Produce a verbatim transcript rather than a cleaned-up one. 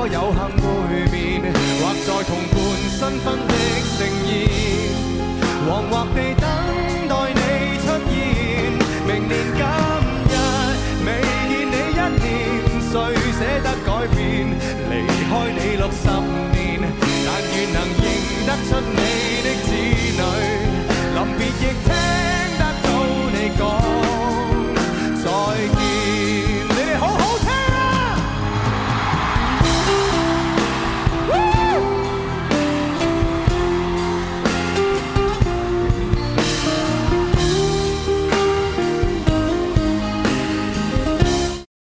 可有幸會面，或在同伴新婚的盛宴，惶惑地等待你出現。明年今日未見你一年，誰捨得改變？離開你六十年，但願能認得出你。